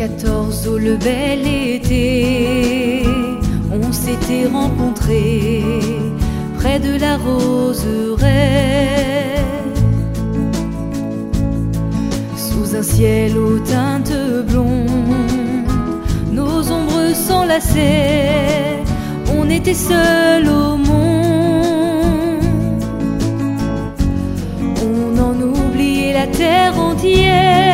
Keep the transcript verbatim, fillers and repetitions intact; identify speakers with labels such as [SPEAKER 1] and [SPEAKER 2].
[SPEAKER 1] quatorze, oh le bel été, on s'était rencontrés près de la roseraie, sous un ciel aux teintes blondes, nos ombres s'enlaçaient, on était seuls au monde, on en oubliait la terre entière.